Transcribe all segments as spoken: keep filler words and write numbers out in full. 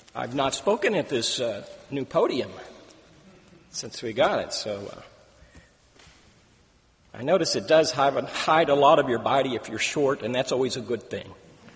I've not spoken at this uh, new podium since we got it, so uh, I notice it does hide, hide a lot of your body if you're short, and that's always a good thing.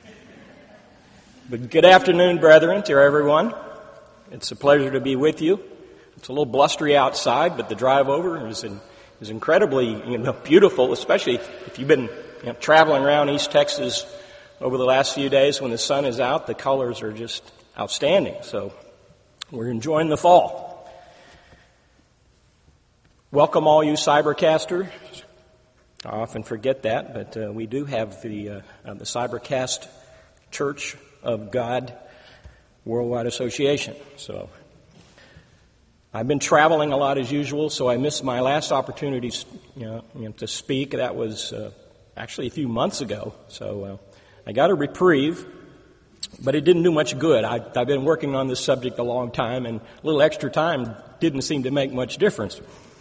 But good afternoon, brethren, to everyone. It's a pleasure to be with you. It's a little blustery outside, but the drive over is in, is incredibly you know, beautiful, especially if you've been you know, traveling around East Texas over the last few days when the sun is out. The colors are just outstanding. So we're enjoying the fall. Welcome all you Cybercasters. I often forget that, but uh, we do have the uh, uh, the Cybercast Church of God Worldwide Association. So I've been traveling a lot as usual, so I missed my last opportunity you know, you know, to speak. That was uh, actually a few months ago. So uh, I got a reprieve, but it didn't do much good. I, I've been working on this subject a long time, and a little extra time didn't seem to make much difference.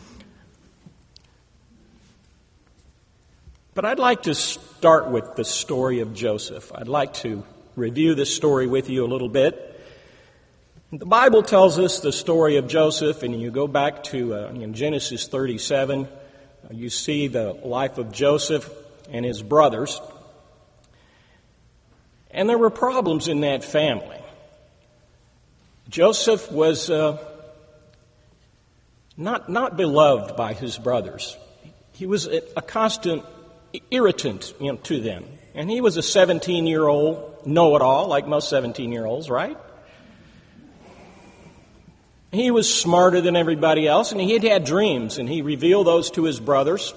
But I'd like to start with the story of Joseph. I'd like to review this story with you a little bit. The Bible tells us the story of Joseph, and you go back to uh, in Genesis thirty-seven, uh, you see the life of Joseph and his brothers. And there were problems in that family. Joseph was uh, not not beloved by his brothers. He was a, a constant irritant you know, to them. And he was a seventeen-year-old know-it-all, like most seventeen-year-olds, right? He was smarter than everybody else, and he had had dreams, and he revealed those to his brothers.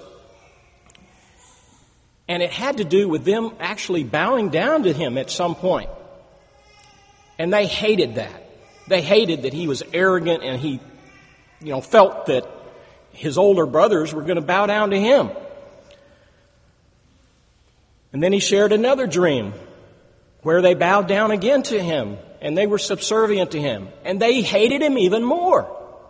And it had to do with them actually bowing down to him at some point. And they hated that. They hated that he was arrogant and he, you know, felt that his older brothers were going to bow down to him. And then he shared another dream where they bowed down again to him and they were subservient to him. And they hated him even more.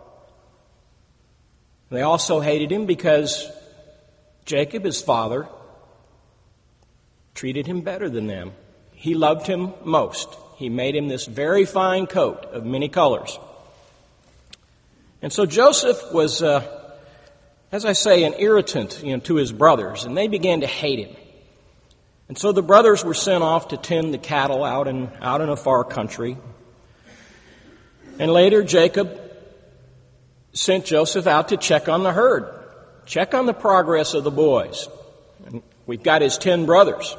They also hated him because Jacob, his father, treated him better than them. He loved him most. He made him this very fine coat of many colors. And so Joseph was, uh, as I say, an irritant you know, to his brothers, and they began to hate him. And so the brothers were sent off to tend the cattle out in, out in a far country. And later Jacob sent Joseph out to check on the herd, check on the progress of the boys. And we've got his ten brothers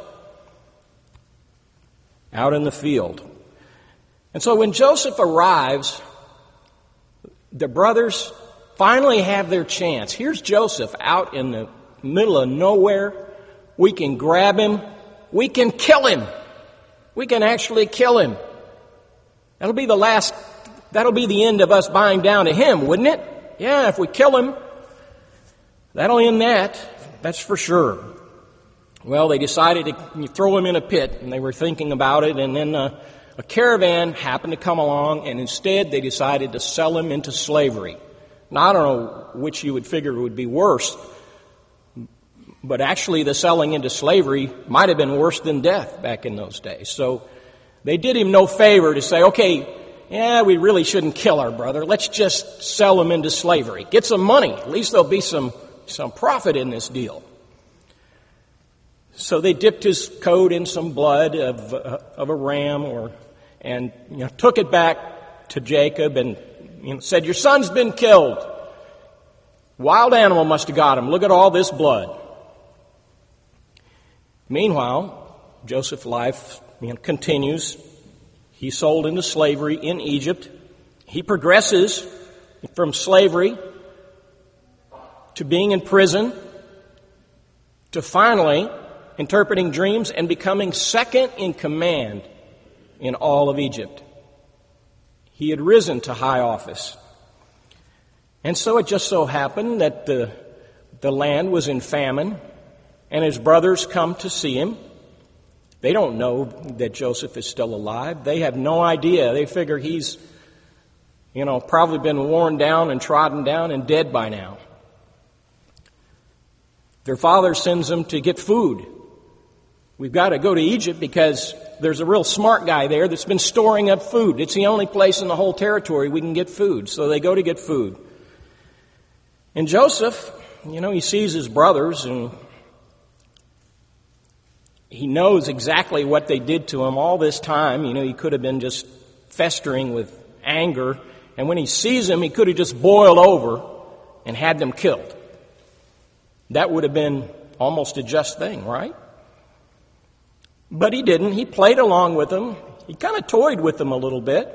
out in the field. And so when Joseph arrives, the brothers finally have their chance. Here's Joseph out in the middle of nowhere. We can grab him. We can kill him. We can actually kill him. That'll be the last, that'll be the end of us bowing down to him, wouldn't it? Yeah, if we kill him, that'll end that. That's for sure. Well, they decided to throw him in a pit, and they were thinking about it, and then uh, a caravan happened to come along, and instead they decided to sell him into slavery. Now, I don't know which you would figure would be worse, but actually the selling into slavery might have been worse than death back in those days. So they did him no favor to say, okay, yeah, we really shouldn't kill our brother. Let's just sell him into slavery. Get some money. At least there'll be some, some profit in this deal. So they dipped his coat in some blood of, uh, of a ram or, and, you know, took it back to Jacob and you know, said, your son's been killed. Wild animal must have got him. Look at all this blood. Meanwhile, Joseph's life you know, continues. He's sold into slavery in Egypt. He progresses from slavery to being in prison to finally interpreting dreams and becoming second in command in all of Egypt. He had risen to high office. And so it just so happened that the, the land was in famine, and his brothers come to see him. They don't know that Joseph is still alive. They have no idea. They figure he's, you know, probably been worn down and trodden down and dead by now. Their father sends them to get food. We've got to go to Egypt because there's a real smart guy there that's been storing up food. It's the only place in the whole territory we can get food. So they go to get food. And Joseph, you know, he sees his brothers and he knows exactly what they did to him all this time. You know, he could have been just festering with anger. And when he sees them, he could have just boiled over and had them killed. That would have been almost a just thing, right? But he didn't. He played along with them. He kind of toyed with them a little bit.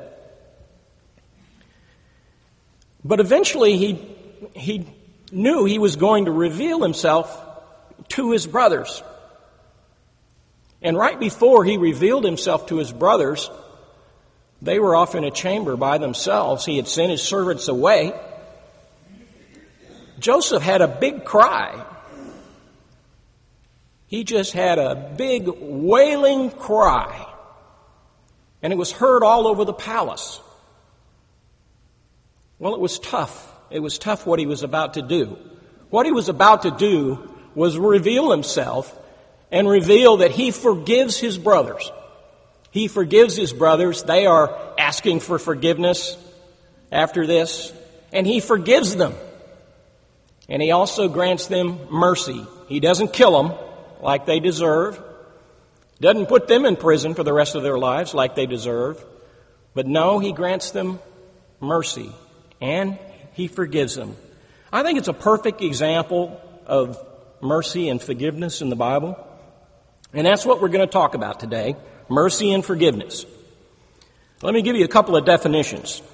But eventually he he knew he was going to reveal himself to his brothers. And right before he revealed himself to his brothers, they were off in a chamber by themselves. He had sent his servants away. Joseph had a big cry. He just had a big wailing cry. And it was heard all over the palace. Well, it was tough. It was tough what he was about to do. What he was about to do was reveal himself and reveal that he forgives his brothers. He forgives his brothers. They are asking for forgiveness after this. And he forgives them. And he also grants them mercy. He doesn't kill them like they deserve. Doesn't put them in prison for the rest of their lives like they deserve. But no, he grants them mercy. And he forgives them. I think it's a perfect example of mercy and forgiveness in the Bible. And that's what we're going to talk about today. Mercy and forgiveness. Let me give you a couple of definitions.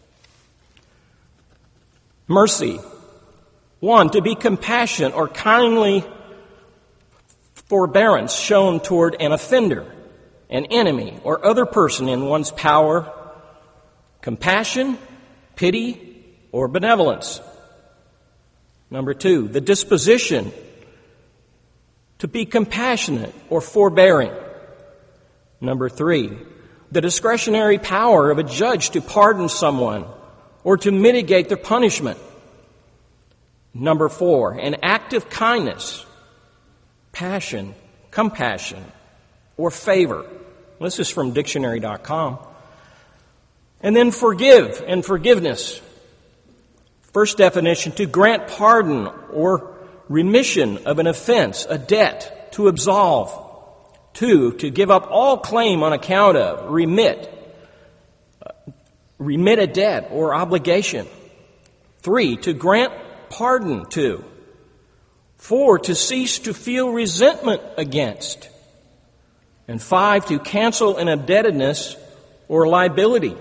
Mercy. One, to be compassionate or kindly forbearance shown toward an offender, an enemy, or other person in one's power. Compassion, pity, or benevolence. Number two, the disposition to be compassionate or forbearing. Number three, the discretionary power of a judge to pardon someone or to mitigate their punishment. Number four, an act of kindness, passion, compassion, or favor. This is from dictionary dot com. And then forgive and forgiveness. First definition, to grant pardon or remission of an offense, a debt, to absolve. Two, to give up all claim on account of, remit, uh, remit a debt or obligation. Three, to grant pardon to. Four, to cease to feel resentment against. And five, to cancel an indebtedness or liability.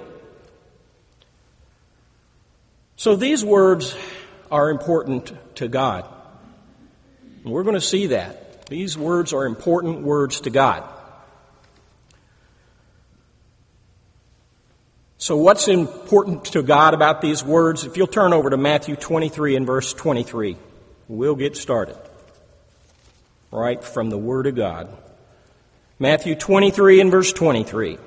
So these words are important to God. And we're going to see that. These words are important words to God. So what's important to God about these words? If you'll turn over to Matthew twenty-three and verse twenty-three, we'll get started. Right from the Word of God. Matthew twenty-three and verse twenty-three.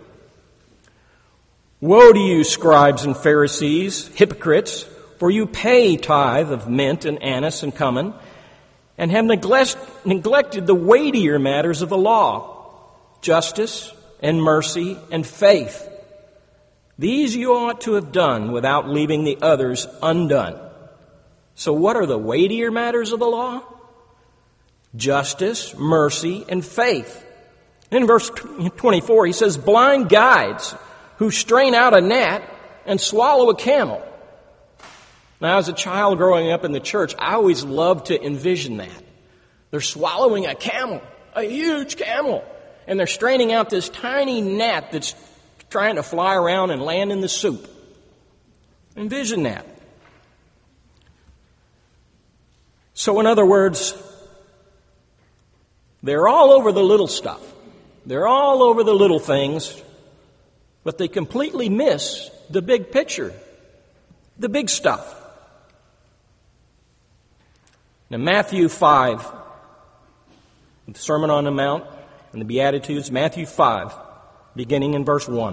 Woe to you, scribes and Pharisees, hypocrites, for you pay tithe of mint and anise and cumin, and have neglect, neglected the weightier matters of the law, justice and mercy and faith. These you ought to have done without leaving the others undone. So what are the weightier matters of the law? Justice, mercy, and faith. In verse twenty-four, he says, blind guides who strain out a gnat and swallow a camel. Now, as a child growing up in the church, I always loved to envision that. They're swallowing a camel, a huge camel, and they're straining out this tiny gnat that's trying to fly around and land in the soup. Envision that. So in other words, they're all over the little stuff. They're all over the little things, but they completely miss the big picture, the big stuff. Now, Matthew five, the Sermon on the Mount and the Beatitudes, Matthew five, beginning in verse one.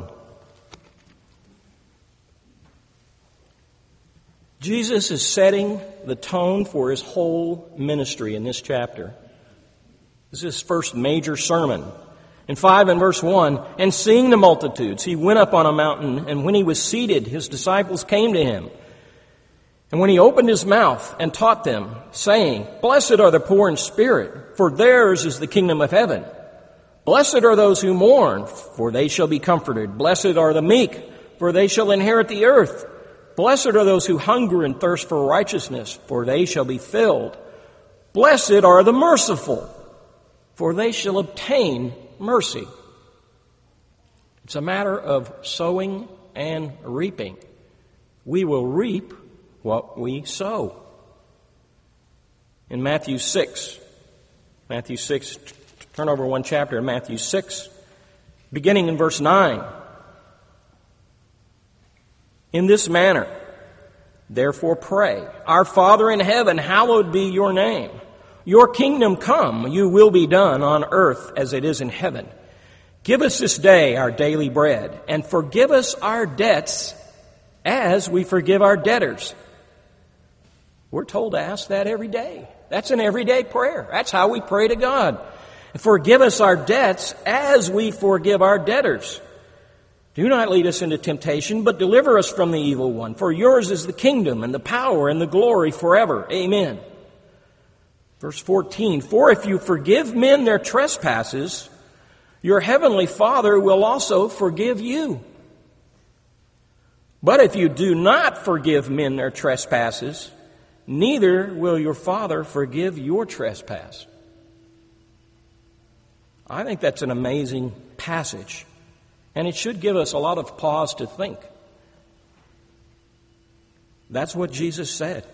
Jesus is setting the tone for his whole ministry in this chapter. This is his first major sermon. In five and verse one, and seeing the multitudes, he went up on a mountain, and when he was seated, his disciples came to him. And when he opened his mouth and taught them, saying, Blessed are the poor in spirit, for theirs is the kingdom of heaven. Blessed are those who mourn, for they shall be comforted. Blessed are the meek, for they shall inherit the earth. Blessed are those who hunger and thirst for righteousness, for they shall be filled. Blessed are the merciful, for they shall obtain mercy. It's a matter of sowing and reaping. We will reap what we sow. In Matthew six, Matthew six, turn over one chapter in Matthew six, beginning in verse nine. In this manner, therefore pray, Our Father in heaven, hallowed be your name. Your kingdom come, you will be done on earth as it is in heaven. Give us this day our daily bread, and forgive us our debts as we forgive our debtors. We're told to ask that every day. That's an everyday prayer. That's how we pray to God. Forgive us our debts as we forgive our debtors. Do not lead us into temptation, but deliver us from the evil one. For yours is the kingdom and the power and the glory forever. Amen. Verse fourteen, For if you forgive men their trespasses, your heavenly Father will also forgive you. But if you do not forgive men their trespasses, neither will your Father forgive your trespass. I think that's an amazing passage, and it should give us a lot of pause to think. That's what Jesus said.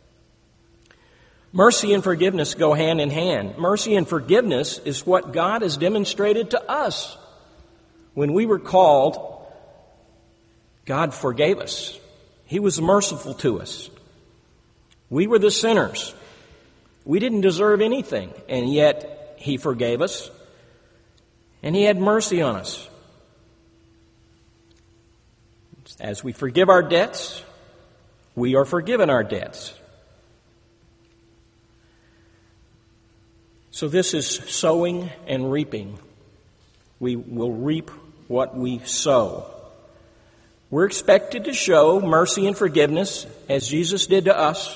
Mercy and forgiveness go hand in hand. Mercy and forgiveness is what God has demonstrated to us. When we were called, God forgave us. He was merciful to us. We were the sinners. We didn't deserve anything, and yet He forgave us, and He had mercy on us. As we forgive our debts, we are forgiven our debts. So this is sowing and reaping. We will reap what we sow. We're expected to show mercy and forgiveness as Jesus did to us.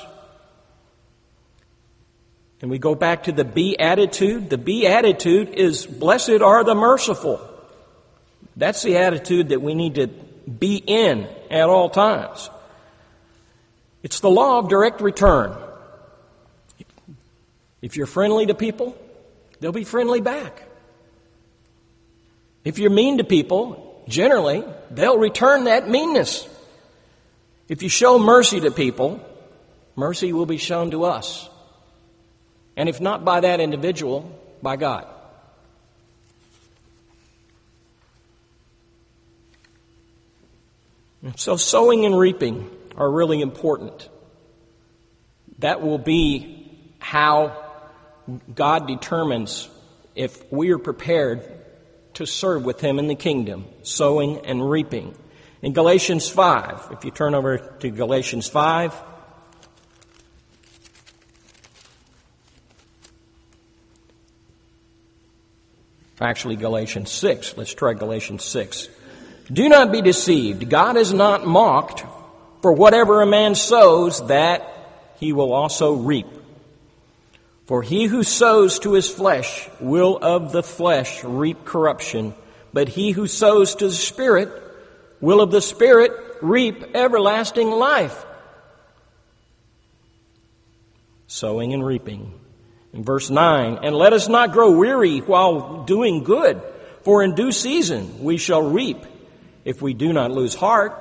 And we go back to the beatitude. The beatitude is, blessed are the merciful. That's the attitude that we need to be in at all times. It's the law of direct return. If you're friendly to people, they'll be friendly back. If you're mean to people, generally, they'll return that meanness. If you show mercy to people, mercy will be shown to us. And if not by that individual, by God. So sowing and reaping are really important. That will be how God determines if we are prepared to serve with Him in the kingdom, sowing and reaping. In Galatians five, if you turn over to Galatians five, actually Galatians six, let's try Galatians six. Do not be deceived. God is not mocked, for whatever a man sows, that he will also reap. For he who sows to his flesh will of the flesh reap corruption, but he who sows to the Spirit will of the Spirit reap everlasting life. Sowing and reaping. In verse nine, and let us not grow weary while doing good, for in due season we shall reap if we do not lose heart.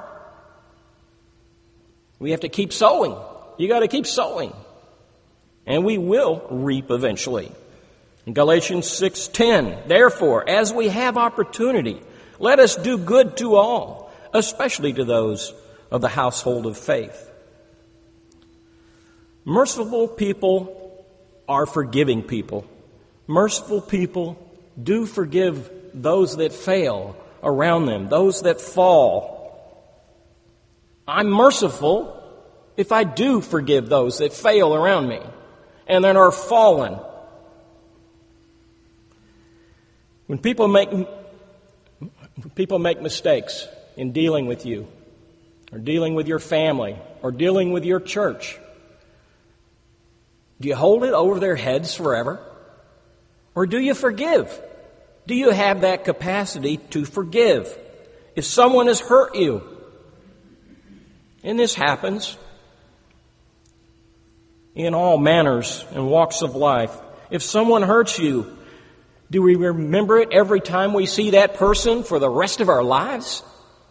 We have to keep sowing. You got to keep sowing. And we will reap eventually. In Galatians six ten, therefore, as we have opportunity, let us do good to all, especially to those of the household of faith. Merciful people are forgiving people. Merciful people do forgive those that fail around them, those that fall. I'm merciful if I do forgive those that fail around me and that are fallen. When people make when people make mistakes in dealing with you, or dealing with your family, or dealing with your church, do you hold it over their heads forever? Or do you forgive? Do you have that capacity to forgive? If someone has hurt you, and this happens in all manners and walks of life, if someone hurts you, do we remember it every time we see that person for the rest of our lives?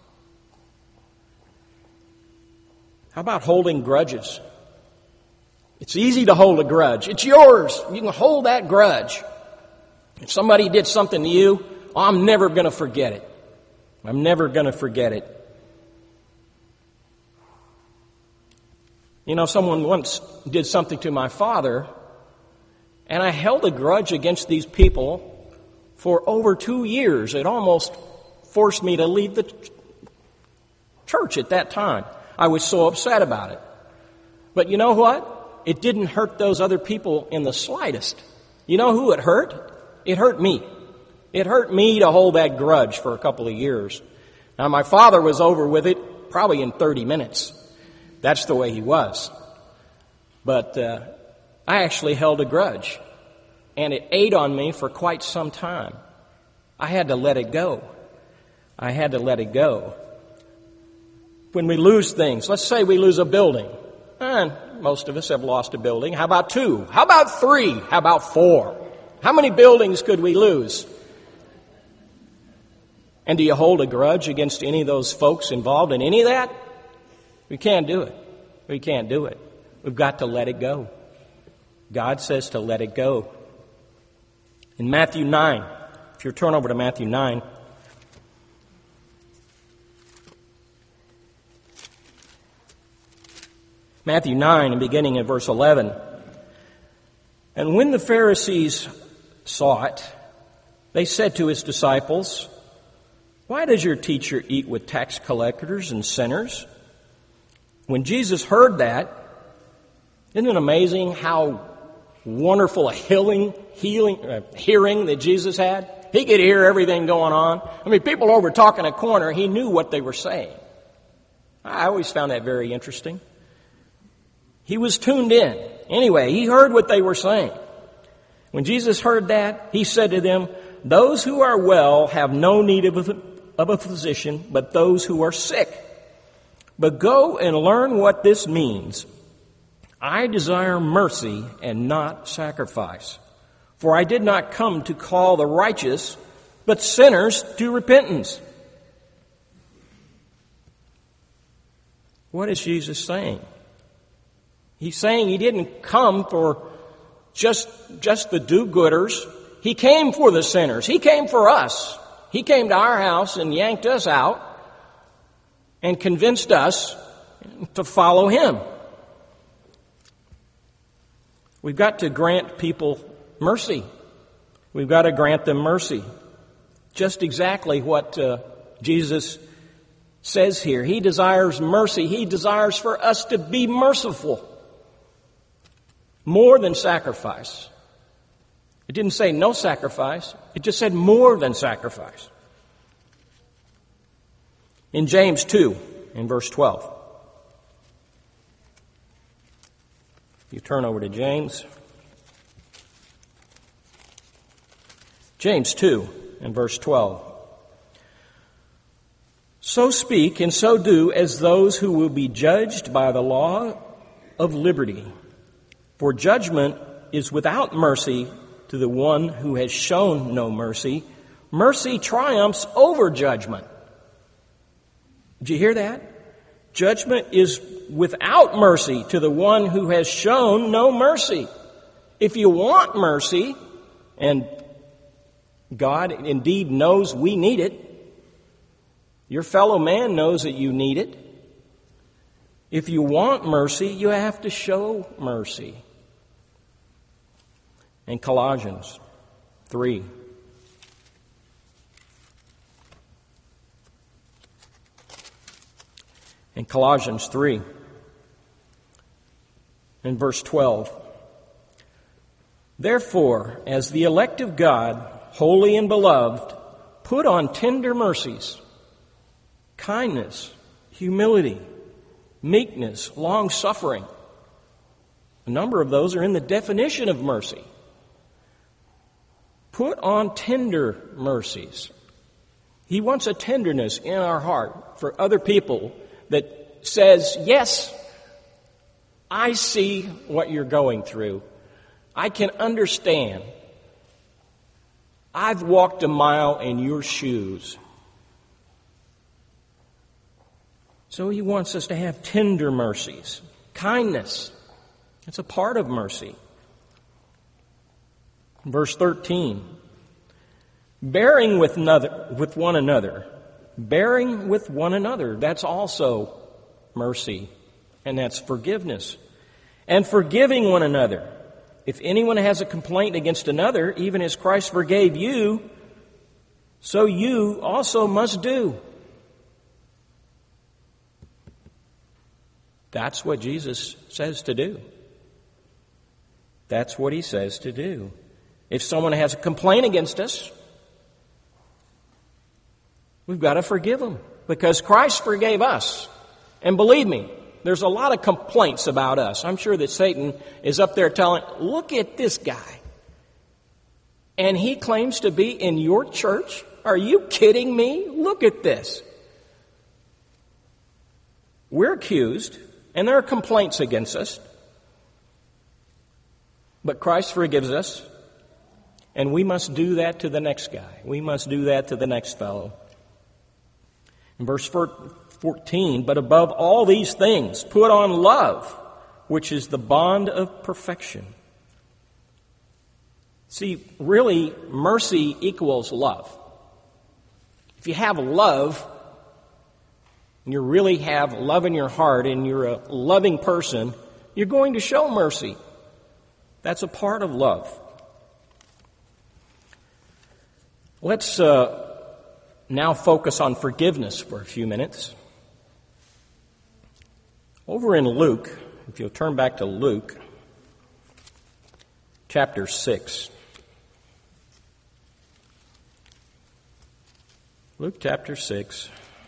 How about holding grudges? It's easy to hold a grudge. It's yours. You can hold that grudge. If somebody did something to you, oh, I'm never going to forget it. I'm never going to forget it. You know, someone once did something to my father, and I held a grudge against these people for over two years. It almost forced me to leave the church at that time. I was so upset about it. But you know what? It didn't hurt those other people in the slightest. You know who it hurt? It hurt me. It hurt me to hold that grudge for a couple of years. Now, my father was over with it probably in thirty minutes. That's the way he was. But uh, I actually held a grudge, and it ate on me for quite some time. I had to let it go. I had to let it go. When we lose things, let's say we lose a building. And most of us have lost a building. How about two? How about three? How about four? How many buildings could we lose? And do you hold a grudge against any of those folks involved in any of that? We can't do it. We can't do it. We've got to let it go. God says to let it go. In Matthew nine, if you turn over to Matthew nine, Matthew nine, and beginning at verse eleven. And when the Pharisees saw it, they said to his disciples, "Why does your teacher eat with tax collectors and sinners?" When Jesus heard that, isn't it amazing how wonderful a healing, healing, uh, hearing that Jesus had? He could hear everything going on. I mean, people over talking a corner, he knew what they were saying. I always found that very interesting. He was tuned in. Anyway, he heard what they were saying. When Jesus heard that, he said to them, "Those who are well have no need of a, of a physician, but those who are sick. But go and learn what this means. I desire mercy and not sacrifice. For I did not come to call the righteous, but sinners to repentance." What is Jesus saying? He's saying he didn't come for just, just the do-gooders. He came for the sinners. He came for us. He came to our house and yanked us out and convinced us to follow him. We've got to grant people mercy. We've got to grant them mercy. Just exactly what uh, Jesus says here. He desires mercy. He desires for us to be merciful. More than sacrifice. It didn't say no sacrifice. It just said more than sacrifice. In James two, in verse twelve. You turn over to James. James two, in verse twelve. "So speak and so do as those who will be judged by the law of liberty. For judgment is without mercy to the one who has shown no mercy. Mercy triumphs over judgment." Did you hear that? Judgment is without mercy to the one who has shown no mercy. If you want mercy, and God indeed knows we need it, your fellow man knows that you need it. If you want mercy, you have to show mercy. In Colossians three. In Colossians three, in verse twelve. "Therefore, as the elect of God, holy and beloved, put on tender mercies, kindness, humility, meekness, long-suffering. A number of those are in the definition of mercy. Put on tender mercies. He wants a tenderness in our heart for other people that says, yes, I see what you're going through. I can understand. I've walked a mile in your shoes. So he wants us to have tender mercies, kindness. It's a part of mercy. Verse thirteen, bearing with another, with one another, bearing with one another. That's also mercy, and that's forgiveness. And forgiving one another. If anyone has a complaint against another, even as Christ forgave you, so you also must do. That's what Jesus says to do. That's what he says to do. If someone has a complaint against us, we've got to forgive them because Christ forgave us. And believe me, there's a lot of complaints about us. I'm sure that Satan is up there telling, look at this guy. And he claims to be in your church? Are you kidding me? Look at this. We're accused, and there are complaints against us. But Christ forgives us, and we must do that to the next guy. We must do that to the next fellow. In verse fourteen, but above all these things, put on love, which is the bond of perfection. See, really, mercy equals love. If you have love, and you really have love in your heart, and you're a loving person, you're going to show mercy. That's a part of love. Let's uh, now focus on forgiveness for a few minutes. Over in Luke, if you'll turn back to Luke, chapter six. Luke chapter six.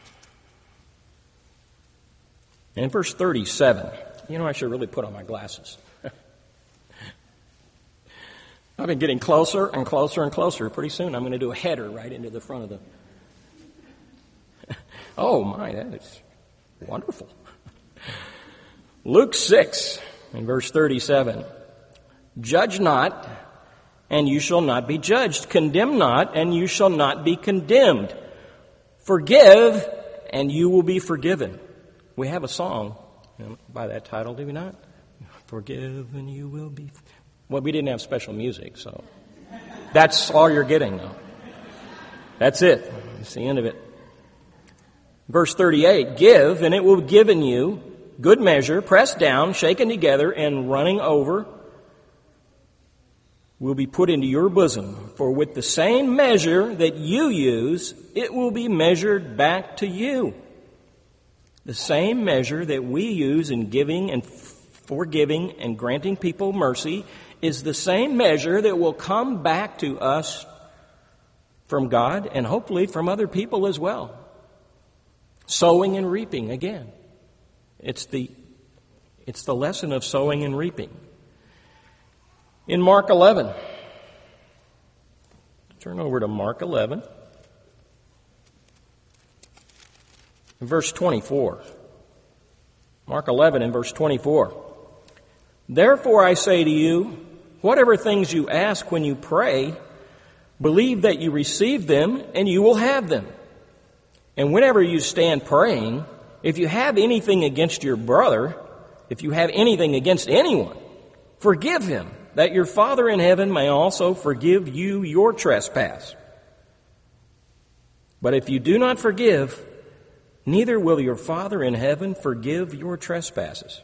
And verse thirty-seven. You know, I should really put on my glasses. I've been getting closer and closer and closer. Pretty soon I'm going to do a header right into the front of the... Oh my, that is wonderful. Luke six and verse thirty-seven. Judge not, and you shall not be judged. Condemn not, and you shall not be condemned. Forgive, and you will be forgiven. We have a song by that title, do we not? Forgive, and you will be... Well, we didn't have special music, so that's all you're getting now. That's it. That's the end of it. Verse thirty-eight, give, and it will be given you, good measure, pressed down, shaken together, and running over, will be put into your bosom. For with the same measure that you use, it will be measured back to you. The same measure that we use in giving and forgiving and granting people mercy is the same measure that will come back to us from God and hopefully from other people as well. Sowing and reaping again. It's the, it's the lesson of sowing and reaping. In Mark eleven, turn over to Mark eleven, verse twenty-four. Mark eleven and verse twenty-four. Therefore I say to you, whatever things you ask when you pray, believe that you receive them and you will have them. And whenever you stand praying, if you have anything against your brother, if you have anything against anyone, forgive him, that your Father in heaven may also forgive you your trespass. But if you do not forgive, neither will your Father in heaven forgive your trespasses.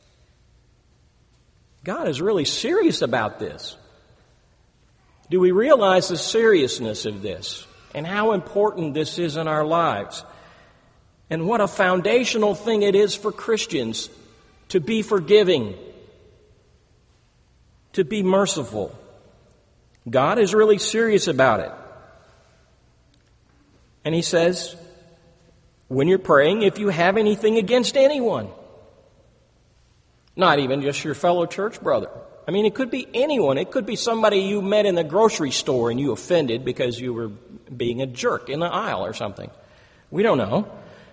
God is really serious about this. Do we realize the seriousness of this and how important this is in our lives? And what a foundational thing it is for Christians to be forgiving, to be merciful. God is really serious about it. And he says, when you're praying, if you have anything against anyone, not even just your fellow church brother. I mean, it could be anyone. It could be somebody you met in the grocery store and you offended because you were being a jerk in the aisle or something. We don't know.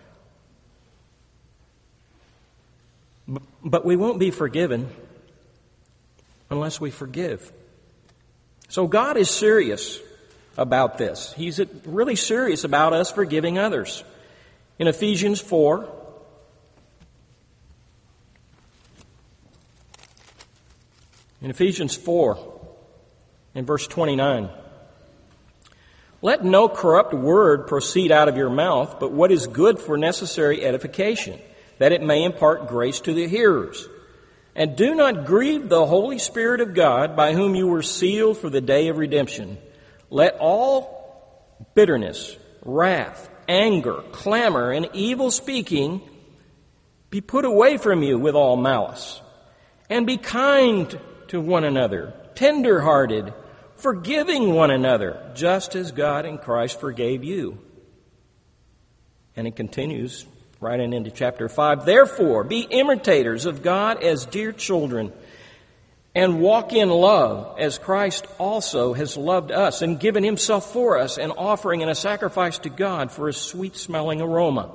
But we won't be forgiven unless we forgive. So God is serious about this. He's really serious about us forgiving others. In Ephesians four, in Ephesians four, in verse twenty-nine, let no corrupt word proceed out of your mouth, but what is good for necessary edification, that it may impart grace to the hearers. And do not grieve the Holy Spirit of God, by whom you were sealed for the day of redemption. Let all bitterness, wrath, anger, clamor, and evil speaking be put away from you with all malice. And be kind to one another, tender-hearted, forgiving one another, just as God in Christ forgave you. And it continues right on into chapter five. Therefore, be imitators of God as dear children, and walk in love, as Christ also has loved us and given himself for us, an offering and a sacrifice to God for a sweet-smelling aroma.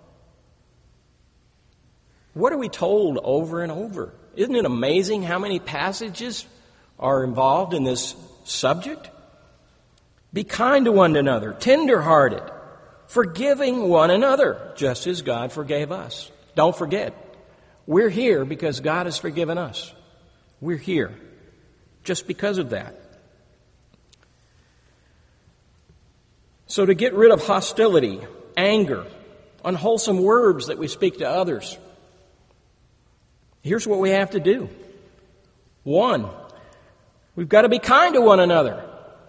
What are we told over and over? Isn't it amazing how many passages are involved in this subject? Be kind to one another, tender-hearted, forgiving one another, just as God forgave us. Don't forget, we're here because God has forgiven us. We're here just because of that. So to get rid of hostility, anger, unwholesome words that we speak to others, here's what we have to do. One, we've got to be kind to one another.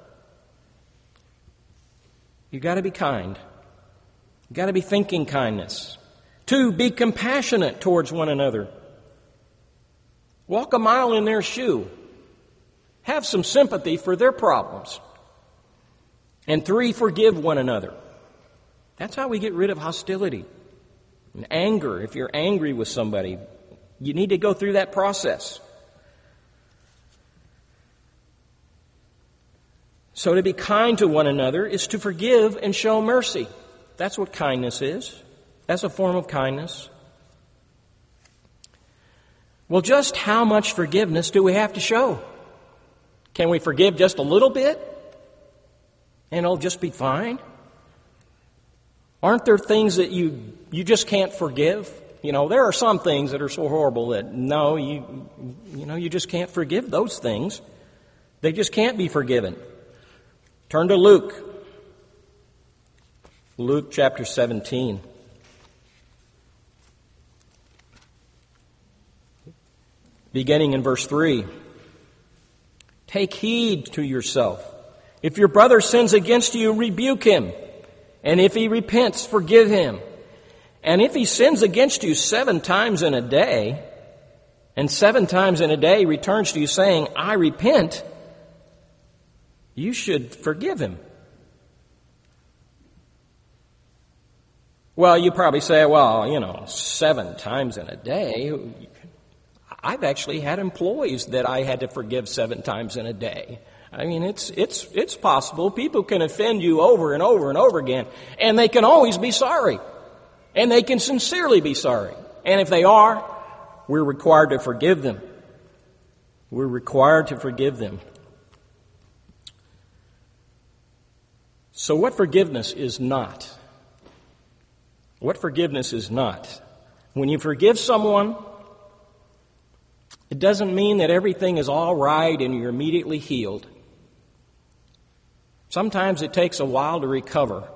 You've got to be kind. You've got to be thinking kindness. Two, be compassionate towards one another. Walk a mile in their shoe. Have some sympathy for their problems. And three, forgive one another. That's how we get rid of hostility and anger. If you're angry with somebody, you need to go through that process. So to be kind to one another is to forgive and show mercy. That's what kindness is. That's a form of kindness. Well, just how much forgiveness do we have to show? Can we forgive just a little bit and it'll just be fine? Aren't there things that you you just can't forgive? You know, there are some things that are so horrible that no, you you know, you just can't forgive those things. They just can't be forgiven. Turn to Luke. Luke chapter seventeen. Beginning in verse three. Take heed to yourself. If your brother sins against you, rebuke him. And if he repents, forgive him. And if he sins against you seven times in a day, and seven times in a day returns to you saying, I repent, you should forgive him. Well, you probably say, well, you know, seven times in a day. I've actually had employees that I had to forgive seven times in a day. I mean, it's it's it's possible. People can offend you over and over and over again, and they can always be sorry. And they can sincerely be sorry. And if they are, we're required to forgive them. We're required to forgive them. So what forgiveness is not? What forgiveness is not? When you forgive someone, it doesn't mean that everything is all right and you're immediately healed. Sometimes it takes a while to recover.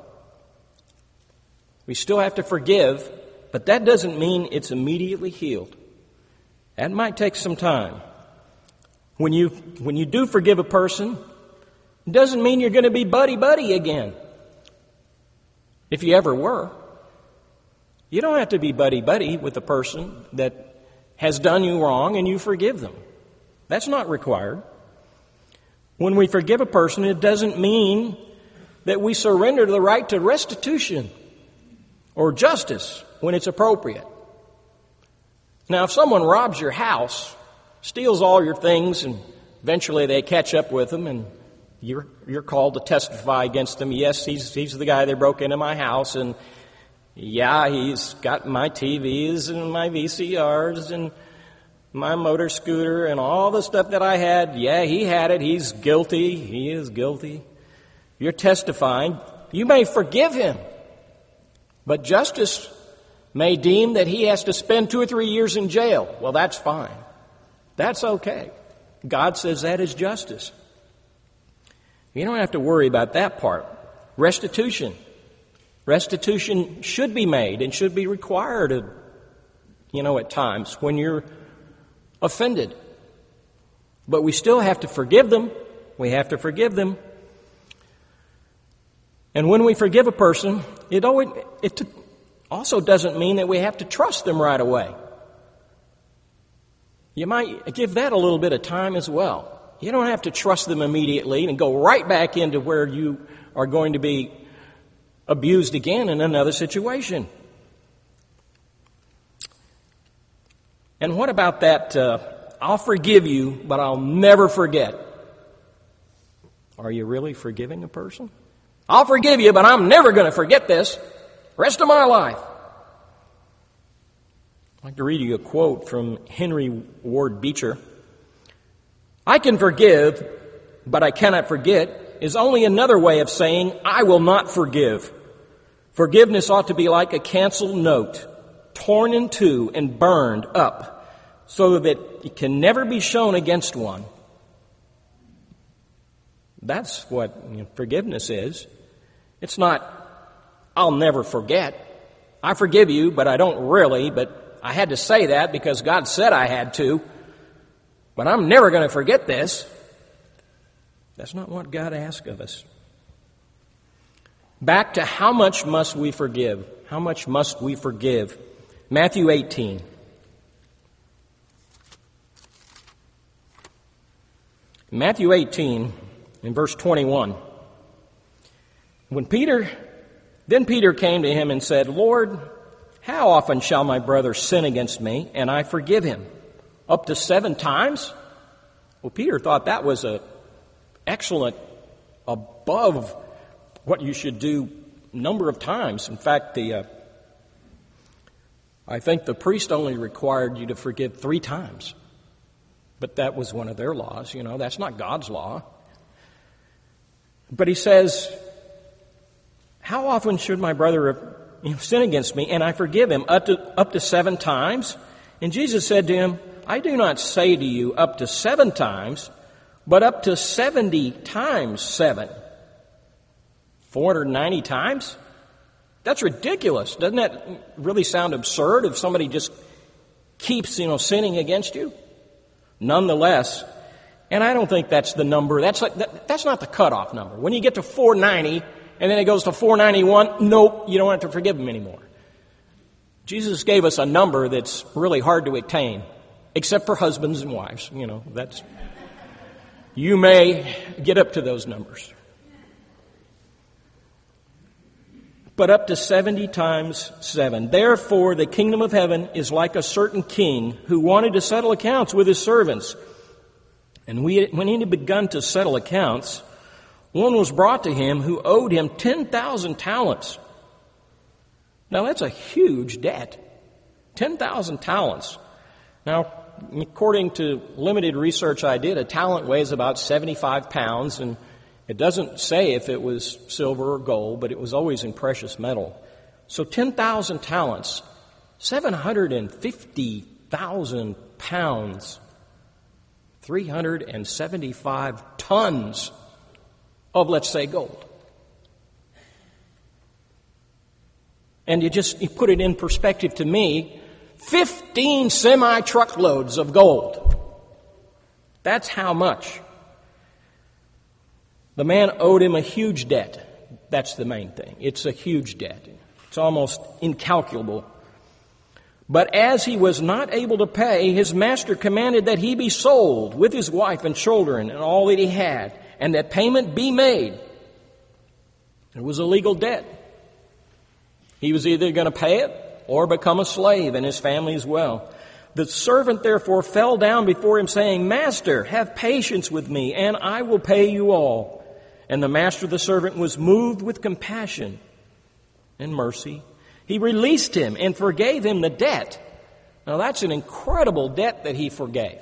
We still have to forgive, but that doesn't mean it's immediately healed. That might take some time. When you when you do forgive a person, it doesn't mean you're going to be buddy-buddy again. If you ever were. You don't have to be buddy-buddy with a person that has done you wrong and you forgive them. That's not required. When we forgive a person, it doesn't mean that we surrender the right to restitution or justice when it's appropriate. Now, if someone robs your house, steals all your things, and eventually they catch up with them, and you're you're called to testify against them. Yes, he's he's the guy that broke into my house, and yeah, he's got my T Vs and my V C Rs and my motor scooter and all the stuff that I had. Yeah, he had it. He's guilty. He is guilty. You're testifying. You may forgive him, but justice may deem that he has to spend two or three years in jail. Well, that's fine. That's okay. God says that is justice. You don't have to worry about that part. Restitution. Restitution should be made and should be required, you know, at times when you're offended. But we still have to forgive them. We have to forgive them. And when we forgive a person, it always, it also doesn't mean that we have to trust them right away. You might give that a little bit of time as well. You don't have to trust them immediately and go right back into where you are going to be abused again in another situation. And what about that, uh, I'll forgive you, but I'll never forget? Are you really forgiving a person? I'll forgive you, but I'm never going to forget this rest of my life. I'd like to read you a quote from Henry Ward Beecher. I can forgive, but I cannot forget is only another way of saying I will not forgive. Forgiveness ought to be like a canceled note, torn in two and burned up so that it can never be shown against one. That's what you know, forgiveness is. It's not, I'll never forget. I forgive you, but I don't really, but I had to say that because God said I had to. But I'm never going to forget this. That's not what God asks of us. Back to how much must we forgive? How much must we forgive? Matthew eighteen. Matthew eighteen, in verse twenty-one. When Peter, then Peter came to him and said, Lord, how often shall my brother sin against me and I forgive him? Up to seven times? Well, Peter thought that was a excellent, above what you should do number of times. In fact, the uh, I think the priest only required you to forgive three times. But that was one of their laws, you know. That's not God's law. But he says, how often should my brother you know, sin against me and I forgive him? Up to, up to seven times? And Jesus said to him, I do not say to you up to seven times, but up to seventy times seven. four hundred ninety times? That's ridiculous. Doesn't that really sound absurd if somebody just keeps, you know, sinning against you? Nonetheless, and I don't think that's the number. That's like, that, that's not the cutoff number. When you get to four ninety and then it goes to four ninety-one, nope, you don't have to forgive them anymore. Jesus gave us a number that's really hard to attain, except for husbands and wives. You know, that's, you may get up to those numbers. But up to seventy times seven. Therefore, the kingdom of heaven is like a certain king who wanted to settle accounts with his servants. And we, when he had begun to settle accounts, one was brought to him who owed him ten thousand talents. Now, that's a huge debt. ten thousand talents. Now, according to limited research I did, a talent weighs about seventy-five pounds, and it doesn't say if it was silver or gold, but it was always in precious metal. So ten thousand talents, seven hundred fifty thousand pounds, three hundred seventy-five tons of, let's say, gold. And you just you put it in perspective to me, fifteen semi-truckloads of gold. That's how much. The man owed him a huge debt. That's the main thing. It's a huge debt. It's almost incalculable. But as he was not able to pay, his master commanded that he be sold with his wife and children and all that he had, and that payment be made. It was a legal debt. He was either going to pay it or become a slave, and his family as well. The servant therefore fell down before him, saying, Master, have patience with me, and I will pay you all. And the master of the servant was moved with compassion and mercy. He released him and forgave him the debt. Now that's an incredible debt that he forgave.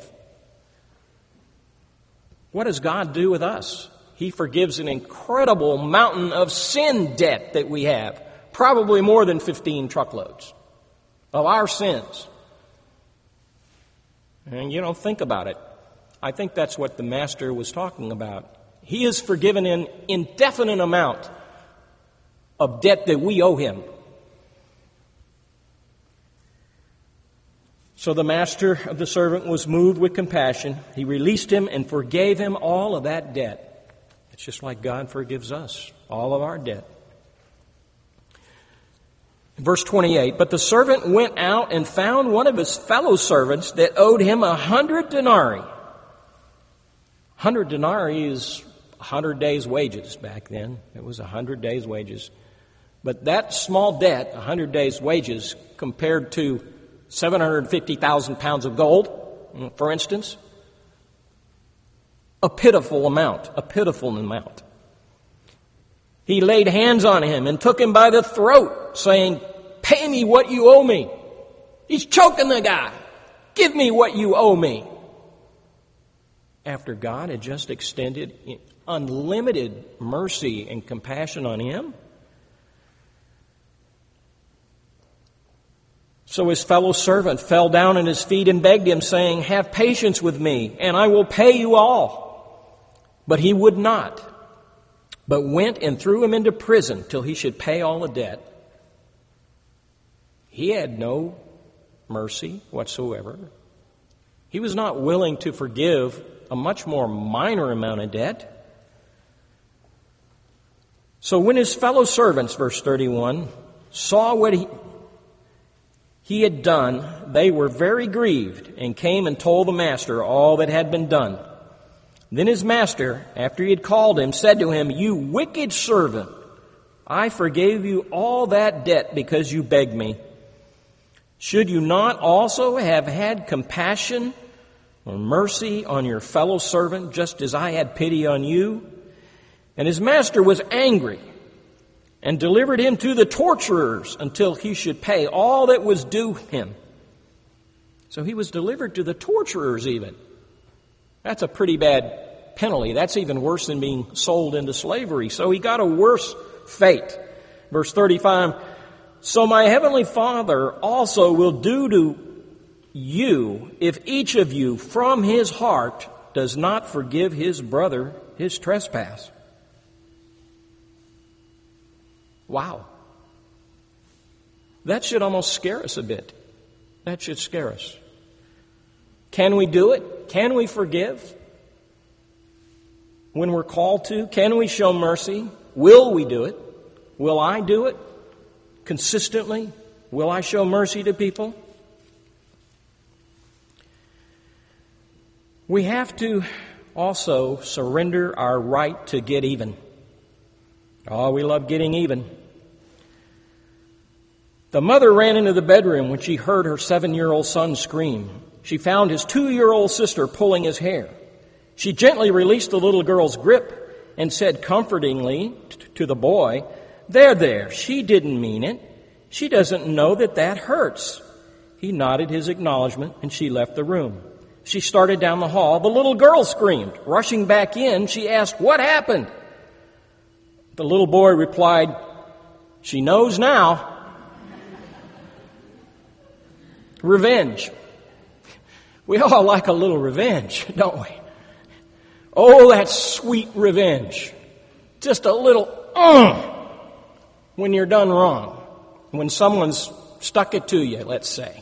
What does God do with us? He forgives an incredible mountain of sin debt that we have, probably more than fifteen truckloads of our sins. And you don't think about it. I think that's what the master was talking about. He has forgiven an indefinite amount of debt that we owe him. So the master of the servant was moved with compassion. He released him and forgave him all of that debt. It's just like God forgives us all of our debt. Verse twenty-eight, but the servant went out and found one of his fellow servants that owed him a hundred denarii. A hundred denarii is a hundred days' wages back then. It was a hundred days' wages. But that small debt, a hundred days' wages, compared to seven hundred fifty thousand pounds of gold, for instance, a pitiful amount, a pitiful amount. He laid hands on him and took him by the throat, saying, pay me what you owe me. He's choking the guy. Give me what you owe me. After God had just extended unlimited mercy and compassion on him. So his fellow servant fell down at his feet and begged him, saying, have patience with me, and I will pay you all. But he would not, but went and threw him into prison till he should pay all the debt. He had no mercy whatsoever. He was not willing to forgive a much more minor amount of debt. So when his fellow servants, verse thirty-one, saw what he, he had done, they were very grieved and came and told the master all that had been done. Then his master, after he had called him, said to him, you wicked servant, I forgave you all that debt because you begged me. Should you not also have had compassion or mercy on your fellow servant, just as I had pity on you? And his master was angry and delivered him to the torturers until he should pay all that was due him. So he was delivered to the torturers even. That's a pretty bad penalty. That's even worse than being sold into slavery. So he got a worse fate. Verse thirty-five, so my heavenly Father also will do to you if each of you from his heart does not forgive his brother his trespass. Wow. That should almost scare us a bit. That should scare us. Can we do it? Can we forgive when we're called to? Can we show mercy? Will we do it? Will I do it consistently? Will I show mercy to people? We have to also surrender our right to get even. Oh, we love getting even. The mother ran into the bedroom when she heard her seven-year-old son scream. She found his two-year-old sister pulling his hair. She gently released the little girl's grip and said comfortingly to the boy, there, there, she didn't mean it. She doesn't know that that hurts. He nodded his acknowledgement and she left the room. She started down the hall. The little girl screamed. Rushing back in, she asked, what happened? The little boy replied, she knows now. Revenge. We all like a little revenge, don't we? Oh, that sweet revenge. Just a little, uh, when you're done wrong. When someone's stuck it to you, let's say.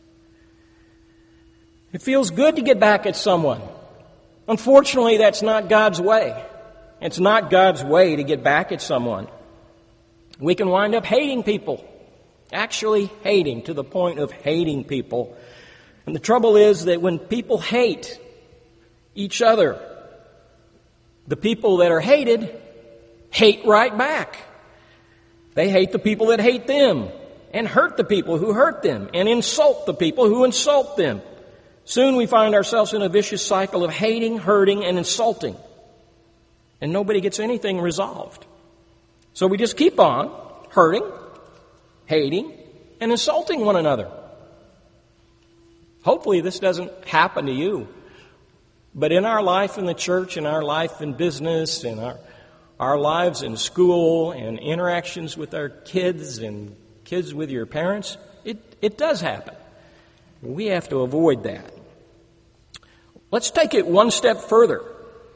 It feels good to get back at someone. Unfortunately, that's not God's way. It's not God's way to get back at someone. We can wind up hating people. Actually hating, to the point of hating people. And the trouble is that when people hate each other, The people that are hated hate right back. They hate the people that hate them, and hurt the people who hurt them, and insult the people who insult them. Soon we find ourselves in a vicious cycle of hating, hurting, and insulting. And nobody gets anything resolved. So we just keep on hurting, hating, and insulting one another. Hopefully this doesn't happen to you. But in our life in the church, in our life in business, in our, our lives in school, and interactions with our kids and kids with your parents, it, it does happen. We have to avoid that. Let's take it one step further.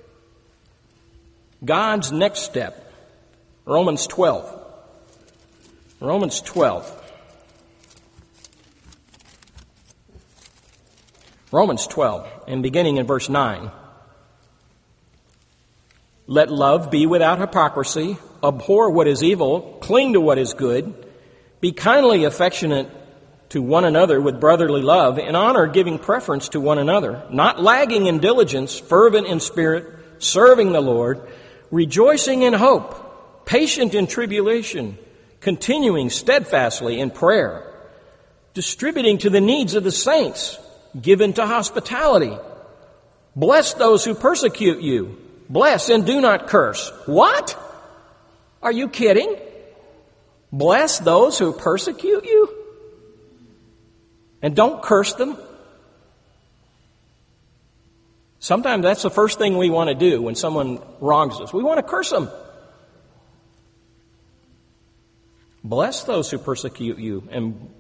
God's next step. Romans twelve. Romans twelve. Romans twelve, and beginning in verse nine. Let love be without hypocrisy. Abhor what is evil. Cling to what is good. Be kindly affectionate to one another with brotherly love, in honor giving preference to one another, not lagging in diligence, fervent in spirit, serving the Lord, rejoicing in hope, patient in tribulation, continuing steadfastly in prayer, distributing to the needs of the saints, given to hospitality. Bless those who persecute you. Bless and do not curse. What? Are you kidding? Bless those who persecute you? And don't curse them? Sometimes that's the first thing we want to do when someone wrongs us. We want to curse them. Bless those who persecute you, and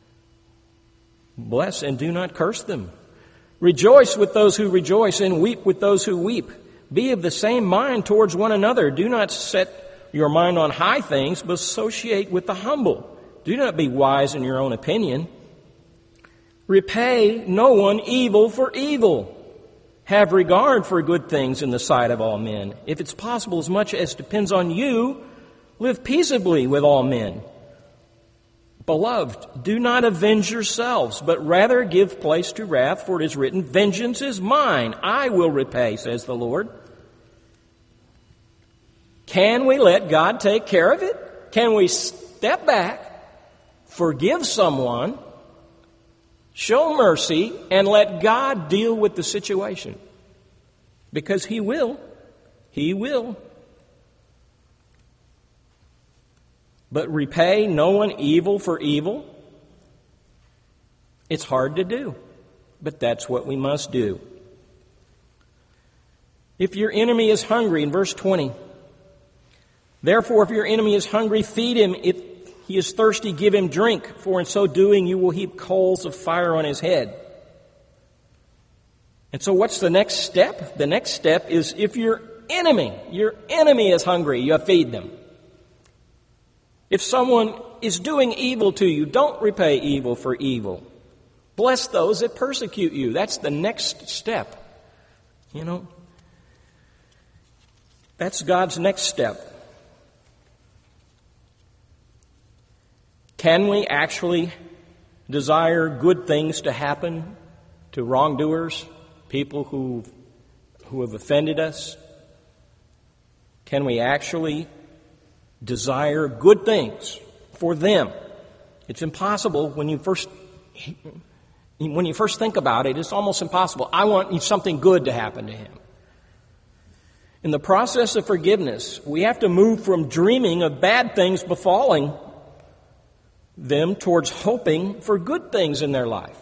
bless and do not curse them. Rejoice with those who rejoice, and weep with those who weep. Be of the same mind towards one another. Do not set your mind on high things, but associate with the humble. Do not be wise in your own opinion. Repay no one evil for evil. Have regard for good things in the sight of all men. If it's possible, as much as depends on you, live peaceably with all men. Beloved, do not avenge yourselves, but rather give place to wrath, for it is written, vengeance is mine, I will repay, says the Lord. Can we let God take care of it? Can we step back, forgive someone, show mercy, and let God deal with the situation? Because He will. He will. But repay no one evil for evil? It's hard to do, but that's what we must do. If your enemy is hungry, in verse twenty, therefore if your enemy is hungry, feed him. If he is thirsty, give him drink, for in so doing you will heap coals of fire on his head. And so what's the next step? The next step is if your enemy, your enemy is hungry, you feed them. If someone is doing evil to you, don't repay evil for evil. Bless those that persecute you. That's the next step. You know, that's God's next step. Can we actually desire good things to happen to wrongdoers, people who who have offended us? Can we actually desire good things for them? It's impossible when you first when you first think about it. It's almost impossible. I want something good to happen to him. In the process of forgiveness, we have to move from dreaming of bad things befalling them towards hoping for good things in their life.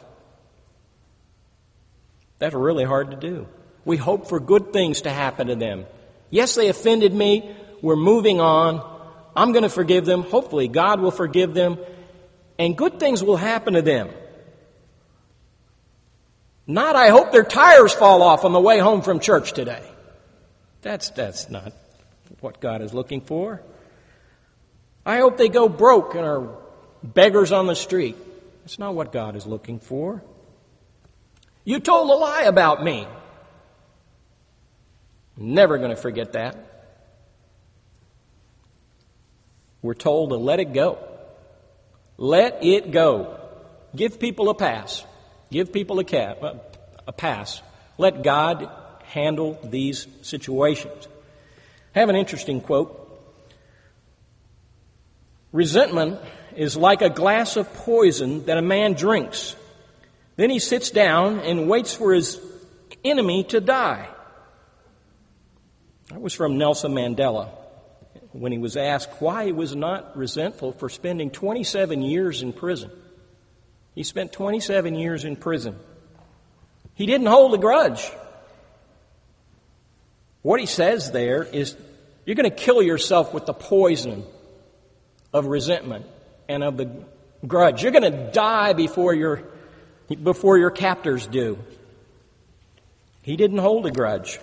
That's really hard to do. We hope for good things to happen to them. Yes, they offended me. We're moving on. I'm going to forgive them. Hopefully God will forgive them. And good things will happen to them. Not, I hope their tires fall off on the way home from church today. That's, that's not what God is looking for. I hope they go broke and are beggars on the street. That's not what God is looking for. You told a lie about me. Never going to forget that. We're told to let it go. Let it go. Give people a pass. Give people a, cap, a pass. Let God handle these situations. I have an interesting quote. Resentment is like a glass of poison that a man drinks. Then he sits down and waits for his enemy to die. That was from Nelson Mandela when he was asked why he was not resentful for spending twenty-seven years in prison. He spent twenty-seven years in prison. He didn't hold a grudge. What he says there is, you're going to kill yourself with the poison of resentment and of the grudge. You're going to die before your, before your captors do. He didn't hold a grudge.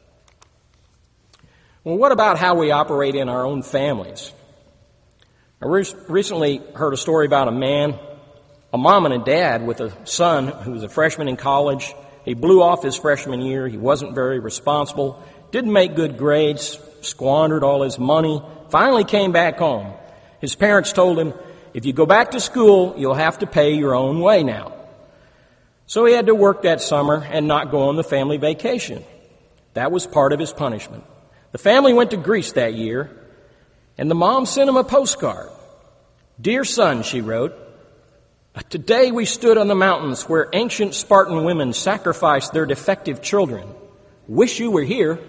Well, what about how we operate in our own families? I re- recently heard a story about a man, a mom and a dad with a son who was a freshman in college. He blew off his freshman year. He wasn't very responsible, didn't make good grades, squandered all his money, finally came back home. His parents told him, if you go back to school, you'll have to pay your own way now. So he had to work that summer and not go on the family vacation. That was part of his punishment. The family went to Greece that year, and the mom sent him a postcard. Dear son, she wrote, today we stood on the mountains where ancient Spartan women sacrificed their defective children. Wish you were here.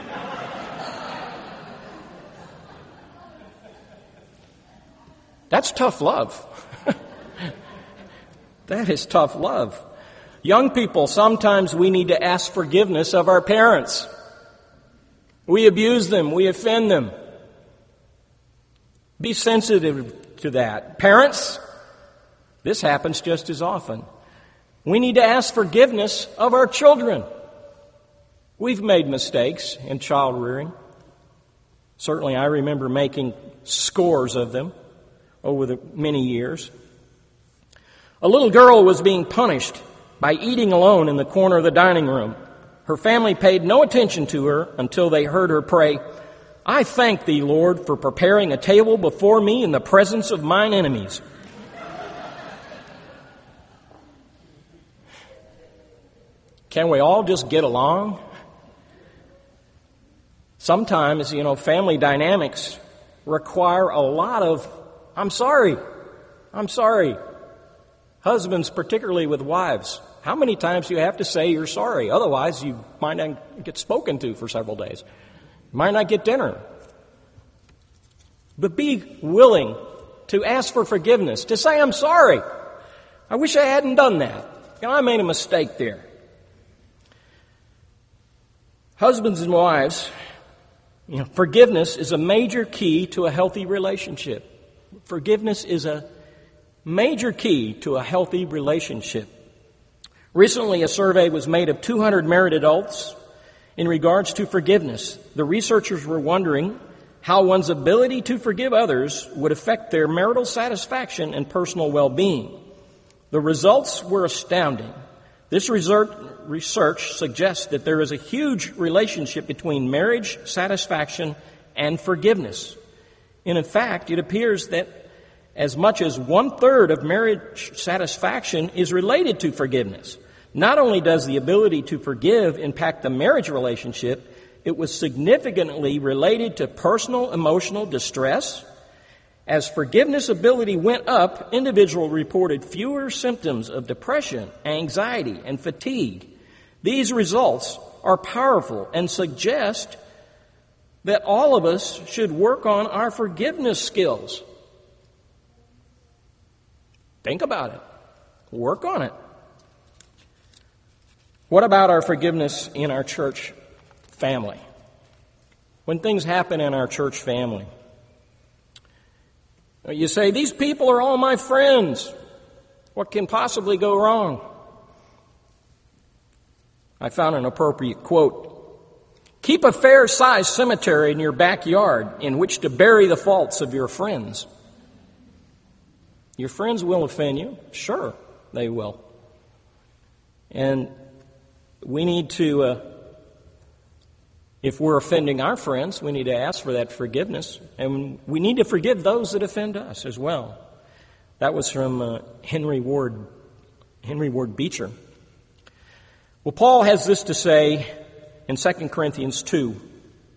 That's tough love. That is tough love. Young people, sometimes we need to ask forgiveness of our parents. We abuse them. We offend them. Be sensitive to that. Parents, this happens just as often. We need to ask forgiveness of our children. We've made mistakes in child rearing. Certainly I remember making scores of them over the many years. A little girl was being punished by eating alone in the corner of the dining room. Her family paid no attention to her until they heard her pray, I thank thee, Lord, for preparing a table before me in the presence of mine enemies. Can we all just get along? Sometimes, you know, family dynamics require a lot of, I'm sorry, I'm sorry. Husbands, particularly with wives, how many times do you have to say you're sorry? Otherwise, you might not get spoken to for several days. You might not get dinner. But be willing to ask for forgiveness, to say, I'm sorry. I wish I hadn't done that. You know, I made a mistake there. Husbands and wives, you know, forgiveness is a major key to a healthy relationship. Forgiveness is a major key to a healthy relationship. Recently, a survey was made of two hundred married adults in regards to forgiveness. The researchers were wondering how one's ability to forgive others would affect their marital satisfaction and personal well-being. The results were astounding. This research suggests that there is a huge relationship between marriage satisfaction and forgiveness. And in fact, it appears that as much as one-third of marriage satisfaction is related to forgiveness. Not only does the ability to forgive impact the marriage relationship, it was significantly related to personal emotional distress. As forgiveness ability went up, individuals reported fewer symptoms of depression, anxiety, and fatigue. These results are powerful and suggest that all of us should work on our forgiveness skills. Think about it. Work on it. What about our forgiveness in our church family? When things happen in our church family, you say, these people are all my friends. What can possibly go wrong? I found an appropriate quote. Keep a fair-sized cemetery in your backyard in which to bury the faults of your friends. Your friends will offend you. Sure, they will. And we need to, uh, if we're offending our friends, we need to ask for that forgiveness. And we need to forgive those that offend us as well. That was from uh, Henry Ward, Henry Ward Beecher. Well, Paul has this to say in Second Corinthians two.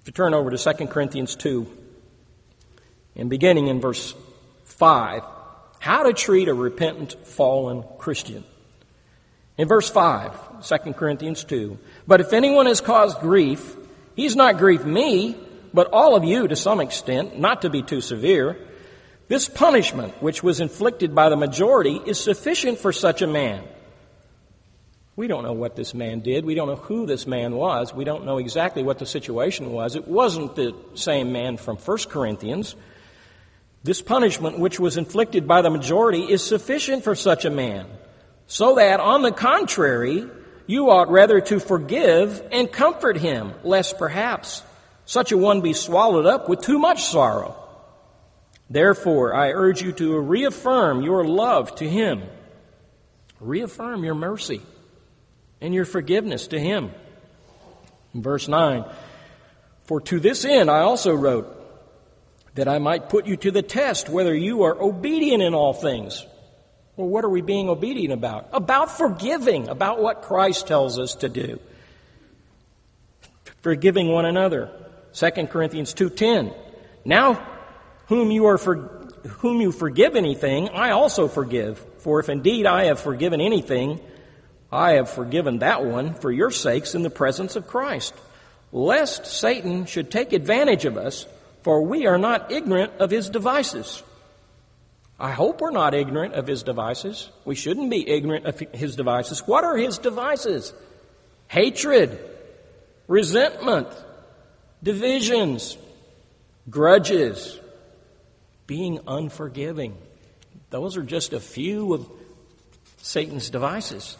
If you turn over to Second Corinthians two, and beginning in verse five, how to treat a repentant, fallen Christian. In verse five, Second Corinthians two, but if anyone has caused grief, he's not grieved me, but all of you to some extent, not to be too severe. This punishment, which was inflicted by the majority, is sufficient for such a man. We don't know what this man did. We don't know who this man was. We don't know exactly what the situation was. It wasn't the same man from First Corinthians. This punishment, which was inflicted by the majority, is sufficient for such a man, so that, on the contrary, you ought rather to forgive and comfort him, lest perhaps such a one be swallowed up with too much sorrow. Therefore, I urge you to reaffirm your love to him. Reaffirm your mercy and your forgiveness to him. In verse nine, for to this end I also wrote, that I might put you to the test whether you are obedient in all things. Well, what are we being obedient about? About forgiving, about what Christ tells us to do. Forgiving one another. Second Corinthians two ten. Now, whom you are for, whom you forgive anything, I also forgive. For if indeed I have forgiven anything, I have forgiven that one for your sakes in the presence of Christ, lest Satan should take advantage of us, for we are not ignorant of his devices. I hope we're not ignorant of his devices. We shouldn't be ignorant of his devices. What are his devices? Hatred, resentment, divisions, grudges, being unforgiving. Those are just a few of Satan's devices.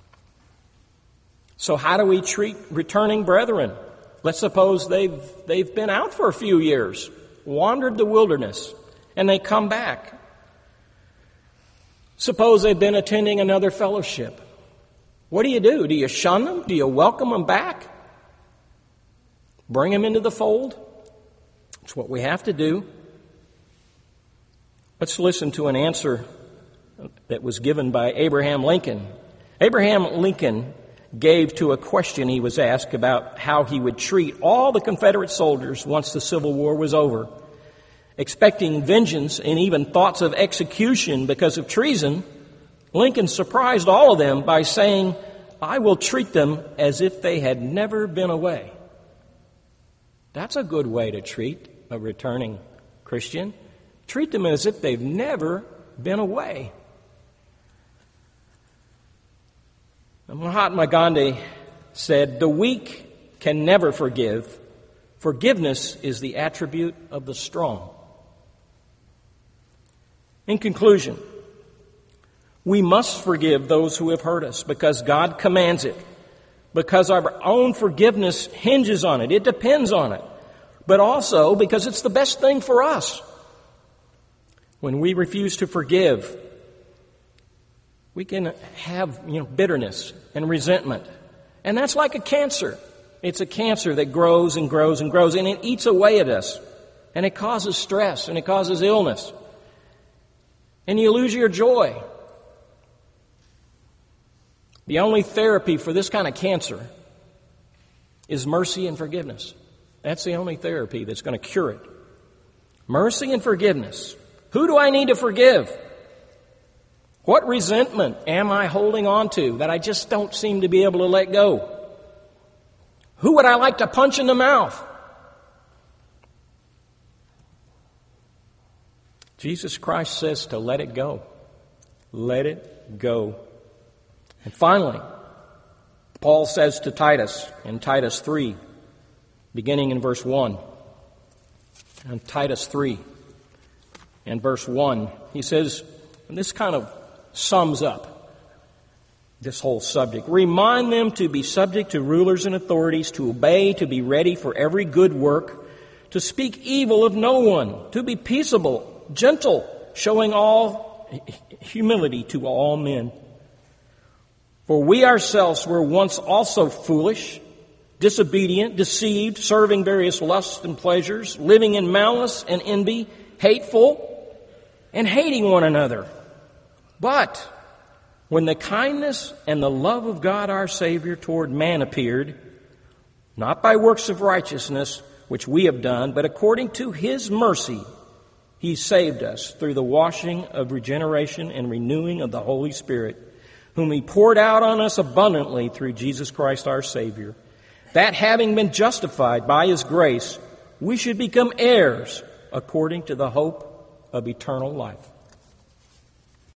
So how do we treat returning brethren? Let's suppose they've, they've been out for a few years, wandered the wilderness, and they come back. Suppose they've been attending another fellowship. What do you do? Do you shun them? Do you welcome them back? Bring them into the fold? It's what we have to do. Let's listen to an answer that was given by Abraham Lincoln. Abraham Lincoln gave to a question he was asked about how he would treat all the Confederate soldiers once the Civil War was over. Expecting vengeance and even thoughts of execution because of treason, Lincoln surprised all of them by saying, I will treat them as if they had never been away. That's a good way to treat a returning Christian. Treat them as if they've never been away. Mahatma Gandhi said, the weak can never forgive. Forgiveness is the attribute of the strong. In conclusion, we must forgive those who have hurt us because God commands it, because our own forgiveness hinges on it, it depends on it, but also because it's the best thing for us. When we refuse to forgive, we can have, you know, bitterness and resentment. And that's like a cancer. It's a cancer that grows and grows and grows, and it eats away at us. And it causes stress, and it causes illness. And you lose your joy. The only therapy for this kind of cancer is mercy and forgiveness. That's the only therapy that's going to cure it. Mercy and forgiveness. Who do I need to forgive? What resentment am I holding on to that I just don't seem to be able to let go? Who would I like to punch in the mouth? Jesus Christ says to let it go. Let it go. And finally, Paul says to Titus in Titus three, beginning in verse one. In Titus three and verse one, he says, and this kind of sums up this whole subject. Remind them to be subject to rulers and authorities, to obey, to be ready for every good work, to speak evil of no one, to be peaceable, gentle, showing all humility to all men. For we ourselves were once also foolish, disobedient, deceived, serving various lusts and pleasures, living in malice and envy, hateful, and hating one another. But when the kindness and the love of God our Savior toward man appeared, not by works of righteousness, which we have done, but according to His mercy, He saved us through the washing of regeneration and renewing of the Holy Spirit, whom He poured out on us abundantly through Jesus Christ our Savior, that having been justified by His grace, we should become heirs according to the hope of eternal life.